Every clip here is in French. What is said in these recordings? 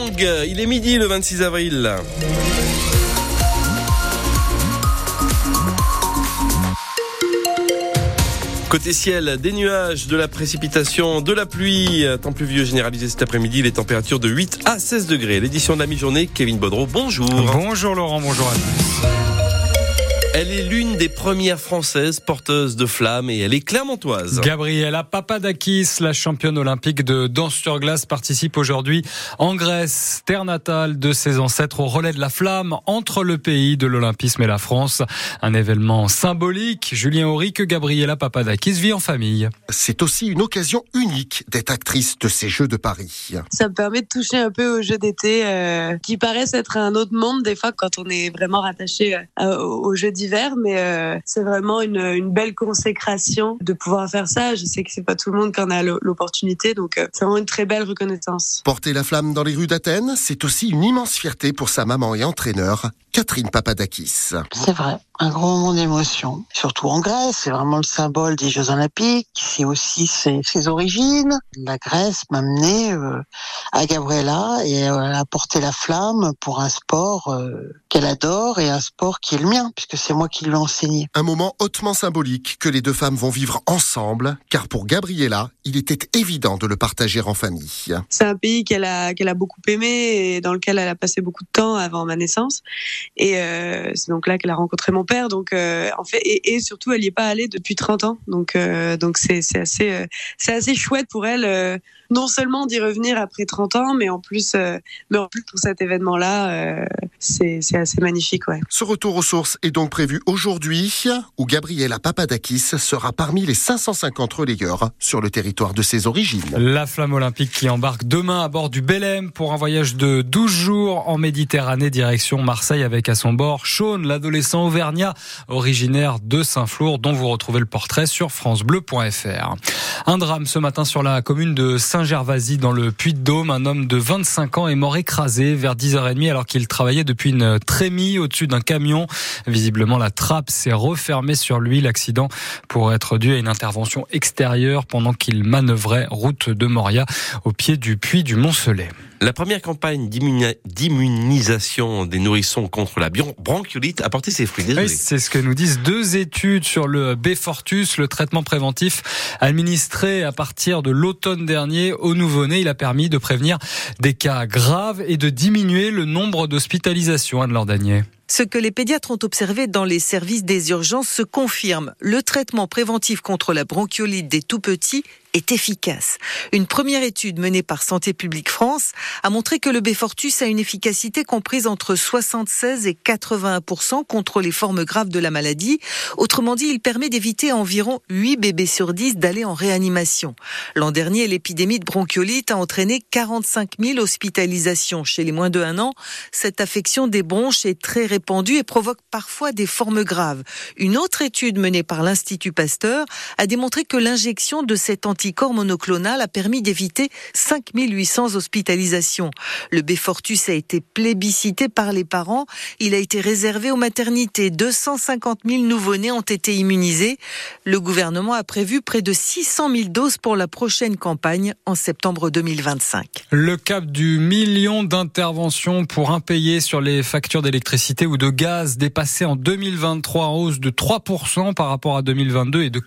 Gang, il est midi le 26 avril. Côté ciel, des nuages, de la précipitation, de la pluie, temps pluvieux généralisé cet après-midi, les températures de 8 à 16 degrés. L'édition de la mi-journée, Kevin Baudreau, bonjour. Bonjour Laurent, bonjour à tous. Elle est l'une des premières Françaises porteuses de flammes et elle est clermontoise. Gabriela Papadakis, la championne olympique de danse sur glace, participe aujourd'hui en Grèce, terre natale de ses ancêtres, au relais de la flamme entre le pays de l'olympisme et la France. Un événement symbolique. Julien Horry, que Gabriela Papadakis vit en famille. C'est aussi une occasion unique d'être actrice de ces Jeux de Paris. Ça me permet de toucher un peu aux Jeux d'été, qui paraissent être un autre monde des fois quand on est vraiment rattaché aux Jeux d'hiver, mais c'est vraiment une belle consécration de pouvoir faire ça. Je sais que c'est pas tout le monde qui en a l'opportunité, donc c'est vraiment une très belle reconnaissance. Porter la flamme dans les rues d'Athènes, c'est aussi une immense fierté pour sa maman et entraîneur, Catherine Papadakis. C'est vrai, un grand moment d'émotion, surtout en Grèce, c'est vraiment le symbole des Jeux Olympiques, c'est aussi ses origines. La Grèce m'a amené à Gabriela et elle a porté la flamme pour un sport qu'elle adore et un sport qui est le mien, puisque c'est moi qui lui ai enseigné. Un moment hautement symbolique que les deux femmes vont vivre ensemble, car pour Gabriela, il était évident de le partager en famille. C'est un pays qu'elle a beaucoup aimé et dans lequel elle a passé beaucoup de temps avant ma naissance. Et c'est donc là qu'elle a rencontré mon père. Donc en fait, et surtout, elle n'y est pas allée depuis 30 ans. Donc c'est assez chouette pour elle, non seulement d'y revenir après 30 ans, mais en plus pour cet événement-là, c'est assez magnifique, ouais. Ce retour aux sources est donc prévu aujourd'hui, où Gabriela Papadakis sera parmi les 550 relayeurs sur le territoire de ses origines. La flamme olympique qui embarque demain à bord du Belém pour un voyage de 12 jours en Méditerranée, direction Marseille, avec à son bord Sean, l'adolescent auvergnat originaire de Saint-Flour, dont vous retrouvez le portrait sur francebleu.fr. Un drame ce matin sur la commune de Saint-Gervasy dans le Puy-de-Dôme. Un homme de 25 ans est mort écrasé vers 10h30 alors qu'il travaillait depuis une trémie au-dessus d'un camion. Visiblement, la trappe s'est refermée sur lui. L'accident pourrait être dû à une intervention extérieure pendant qu'il manœuvrait route de Moria au pied du puits du Mont-Celet. La première campagne d'immunisation des nourrissons contre la bronchiolite a porté ses fruits. Désolé. Oui, c'est ce que nous disent deux études sur le Beyfortus, le traitement préventif administré à partir de l'automne dernier aux nouveau-nés. Il a permis de prévenir des cas graves et de diminuer le nombre d'hospitalisations. Anne Lordanier. Ce que les pédiatres ont observé dans les services des urgences se confirme. Le traitement préventif contre la bronchiolite des tout-petits est efficace. Une première étude menée par Santé publique France a montré que le Beyfortus a une efficacité comprise entre 76 et 81% contre les formes graves de la maladie. Autrement dit, il permet d'éviter à environ 8 bébés sur 10 d'aller en réanimation. L'an dernier, l'épidémie de bronchiolite a entraîné 45 000 hospitalisations chez les moins de 1 an. Cette affection des bronches est très répandue et provoque parfois des formes graves. Une autre étude menée par l'Institut Pasteur a démontré que l'injection de cet anticorps monoclonal a permis d'éviter 5800 hospitalisations. Le Beyfortus a été plébiscité par les parents. Il a été réservé aux maternités. 250 000 nouveau-nés ont été immunisés. Le gouvernement a prévu près de 600 000 doses pour la prochaine campagne en septembre 2025. Le cap du million d'interventions pour impayés sur les factures d'électricité ou de gaz dépassé en 2023 en hausse de 3% par rapport à 2022 et de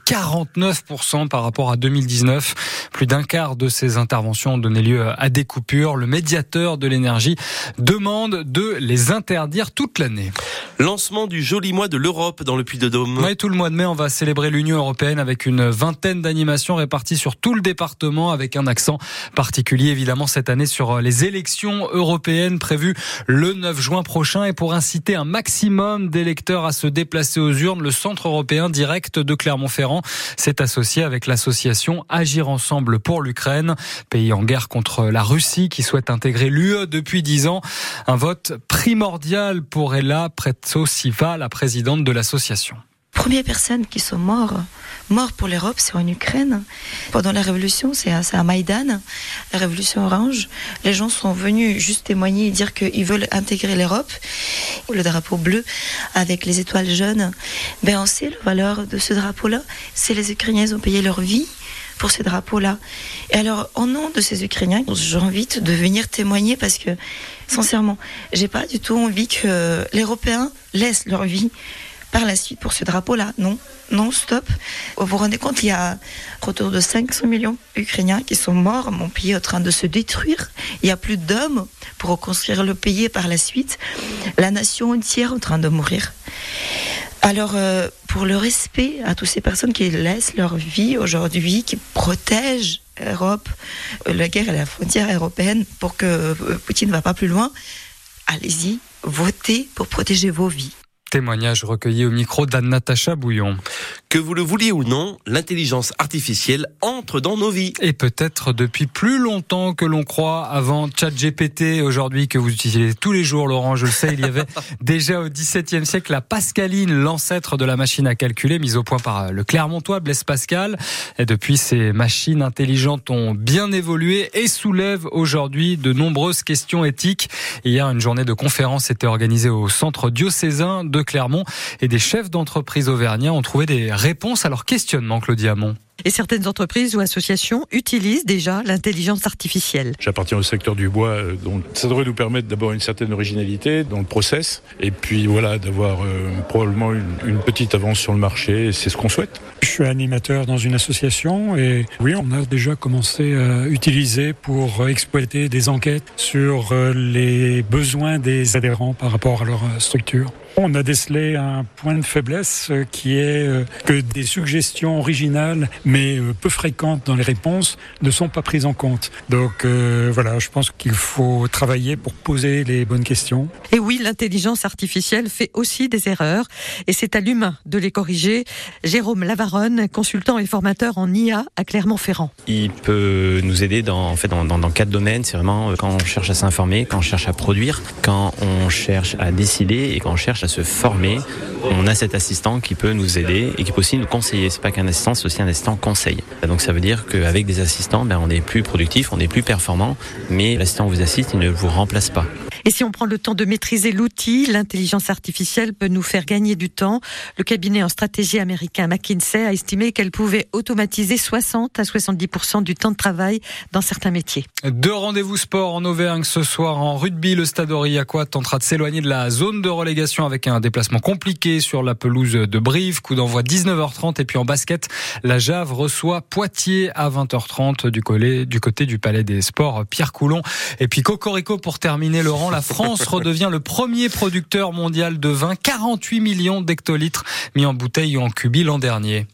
49% par rapport à 2019. Plus d'un quart de ces interventions ont donné lieu à des coupures. Le médiateur de l'énergie demande de les interdire toute l'année. Lancement du joli mois de l'Europe dans le Puy-de-Dôme. Oui, tout le mois de mai, on va célébrer l'Union européenne avec une vingtaine d'animations réparties sur tout le département, avec un accent particulier évidemment cette année sur les élections européennes prévues le 9 juin prochain. Et pour inciter un maximum d'électeurs à se déplacer aux urnes, le Centre européen direct de Clermont-Ferrand s'est associé avec l'association Agir ensemble pour l'Ukraine, pays en guerre contre la Russie qui souhaite intégrer l'UE depuis 10 ans. Un vote primordial pour Ella Pretsosiva, la présidente de l'association. Premières personnes qui sont mortes pour l'Europe, c'est en Ukraine. Pendant la révolution, c'est à Maïdan, la révolution orange. Les gens sont venus juste témoigner et dire qu'ils veulent intégrer l'Europe. Le drapeau bleu avec les étoiles jaunes, on sait la valeur de ce drapeau-là. C'est les Ukrainiens, ils ont payé leur vie pour ces drapeaux-là. Et alors, au nom de ces Ukrainiens, j'invite de venir témoigner parce que, sincèrement, j'ai pas du tout envie que les Européens laissent leur vie par la suite pour ce drapeau-là. Non, stop. Vous vous rendez compte, il y a autour de 500 millions d'Ukrainiens qui sont morts. Mon pays est en train de se détruire. Il n'y a plus d'hommes pour reconstruire le pays par la suite. La nation entière est en train de mourir. Alors, pour le respect à toutes ces personnes qui laissent leur vie aujourd'hui, qui protègent l'Europe, la guerre et la frontière européenne, pour que Poutine ne va pas plus loin, allez-y, votez pour protéger vos vies. Témoignage recueilli au micro d'Anne-Natacha Bouillon. Que vous le vouliez ou non, l'intelligence artificielle entre dans nos vies. Et peut-être depuis plus longtemps que l'on croit. Avant ChatGPT, aujourd'hui, que vous utilisez tous les jours, Laurent, je le sais, il y avait déjà au XVIIe siècle la Pascaline, l'ancêtre de la machine à calculer, mise au point par le Clermontois Blaise Pascal. Et depuis, ces machines intelligentes ont bien évolué et soulèvent aujourd'hui de nombreuses questions éthiques. Hier, une journée de conférence était organisée au centre diocésain de Clermont et des chefs d'entreprise auvergnats ont trouvé des réponses à leurs questionnements, Claudia Hamon. Et certaines entreprises ou associations utilisent déjà l'intelligence artificielle. J'appartiens au secteur du bois, donc ça devrait nous permettre d'avoir une certaine originalité dans le process et puis voilà, d'avoir probablement une petite avance sur le marché, et c'est ce qu'on souhaite. Je suis animateur dans une association et oui, on a déjà commencé à utiliser pour exploiter des enquêtes sur les besoins des adhérents par rapport à leur structure. On a décelé un point de faiblesse qui est que des suggestions originales mais peu fréquentes dans les réponses ne sont pas prises en compte. Donc voilà, je pense qu'il faut travailler pour poser les bonnes questions. Et oui, l'intelligence artificielle fait aussi des erreurs et c'est à l'humain de les corriger. Jérôme Lavaronne, consultant et formateur en IA à Clermont-Ferrand. Il peut nous aider dans 4 domaines. C'est vraiment quand on cherche à s'informer, quand on cherche à produire, quand on cherche à décider et quand on cherche à se former. On a cet assistant qui peut nous aider et qui peut aussi nous conseiller. C'est pas qu'un assistant, c'est aussi un assistant conseil. Donc ça veut dire qu'avec des assistants, on est plus productif, on est plus performant, mais l'assistant vous assiste, il ne vous remplace pas. Et si on prend le temps de maîtriser l'outil, l'intelligence artificielle peut nous faire gagner du temps. Le cabinet en stratégie américain McKinsey a estimé qu'elle pouvait automatiser 60 à 70% du temps de travail dans certains métiers. 2 rendez-vous sport en Auvergne ce soir. En rugby, le Stade Aurillacois tentera de s'éloigner de la zone de relégation avec un déplacement compliqué sur la pelouse de Brive. Coup d'envoi 19h30. Et puis en basket, la Jave reçoit Poitiers à 20h30 du côté du Palais des Sports Pierre Coulon. Et puis Cocorico pour terminer, Laurent. La France redevient le premier producteur mondial de vin, 48 millions d'hectolitres mis en bouteille ou en cubi l'an dernier.